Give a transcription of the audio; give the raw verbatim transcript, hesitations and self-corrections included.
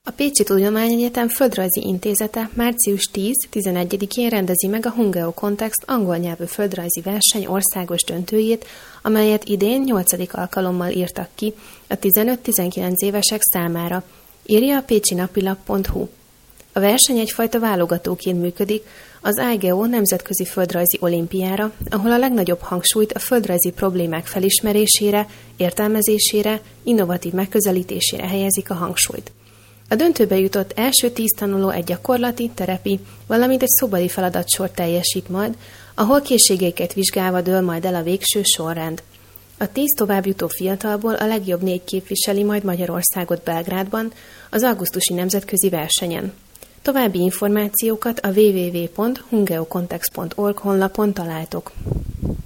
A Pécsi Tudományegyetem Földrajzi Intézete március tíz-tizenegyedikén rendezi meg a Hungeo Context angol nyelvű földrajzi verseny országos döntőjét, amelyet idén nyolcadik alkalommal írtak ki a tizenöt-tizenkilenc évesek számára, írja a pécsinapilap pont hu. A verseny egyfajta válogatóként működik az i gé o nemzetközi földrajzi olimpiára, ahol a legnagyobb hangsúlyt a földrajzi problémák felismerésére, értelmezésére, innovatív megközelítésére helyezik a hangsúlyt. A döntőbe jutott első tíz tanuló egy gyakorlati, terepi, valamint egy szobali feladatsort teljesít majd, ahol készségeiket vizsgálva dől majd el a végső sorrend. A tíz továbbjutó fiatalból a legjobb négy képviseli majd Magyarországot Belgrádban, az augusztusi nemzetközi versenyen. További információkat a double-u double-u double-u pont hungeocontext pont org honlapon találtok.